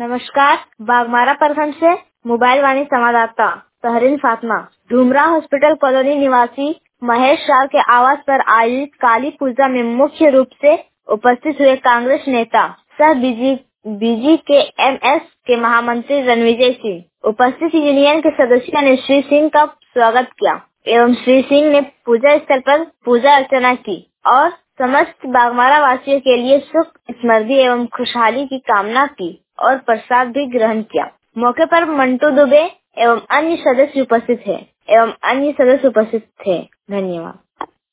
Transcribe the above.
नमस्कार। बागमारा प्रखंड से मोबाइल वाणी संवाददाता तहरीन फातिमा। डुमरा हॉस्पिटल कॉलोनी निवासी महेश राव के आवास पर आयोजित काली पूजा में मुख्य रूप से उपस्थित हुए कांग्रेस नेता सह बीजी के एमएस के महामंत्री रणविजय सिंह। उपस्थित यूनियन के सदस्यों ने श्री सिंह का स्वागत किया एवं श्री सिंह ने पूजा स्थल पर पूजा अर्चना की और समस्त बागमारा वासियों के लिए सुख समृद्धि एवं खुशहाली की कामना की और प्रसाद भी ग्रहण किया। मौके पर मंटू दुबे एवं अन्य सदस्य उपस्थित थे। धन्यवाद।